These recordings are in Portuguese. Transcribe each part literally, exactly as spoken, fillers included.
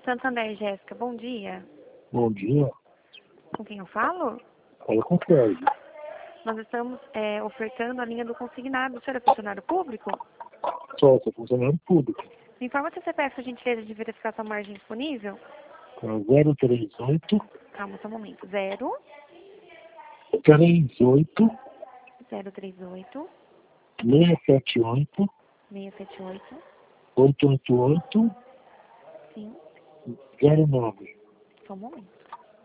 Santander, Jéssica, bom dia. Bom dia. Com quem eu falo? Fala com o Sérgio. Nós estamos é, ofertando a linha do consignado. O senhor é funcionário público? Só, sou funcionário público. Me informa se você peça a gentileza de verificar sua margem disponível. É zero três oito, Calma só um momento. Zero, três oito, zero três oito, seis sete oito, seis sete oito, oito oito oito, sim, zero nove. só um momento.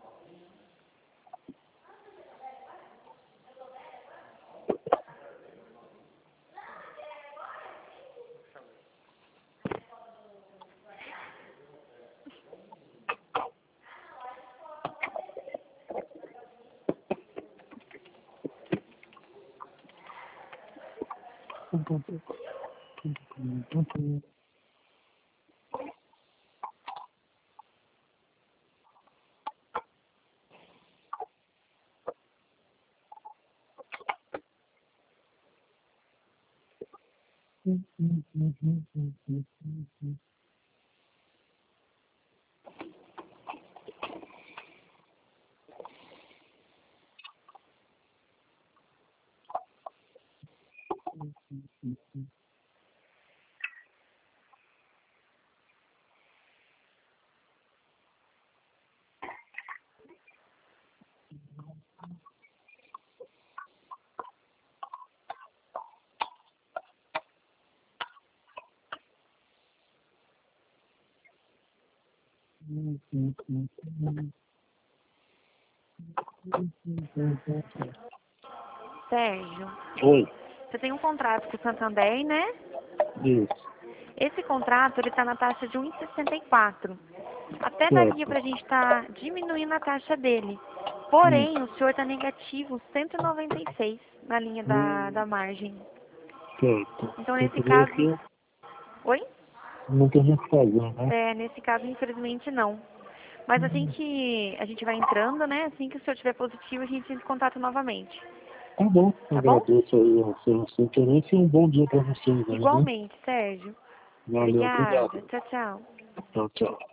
Sérgio, Oi. você tem um contrato com o Santander, né? Isso. Esse contrato ele está na taxa de um vírgula sessenta e quatro. Até daria Certo. para a gente estar diminuindo a taxa dele. Hum. Porém, o senhor está negativo cento e noventa e seis na linha da, Hum. da margem. Certo. Então, Sem nesse poder caso... que Oi? não tem o que fazer, né? É, nesse caso, infelizmente, não. Mas assim que a gente vai entrando, né? Assim que o senhor tiver positivo, a gente entra em contato novamente. Tá bom. Tá bom? Agradeço aí o seu, seu interesse e um bom dia para vocês aí, né? Igualmente, Sérgio. Valeu, Obrigada. obrigado. Tchau, tchau. Tchau, tchau.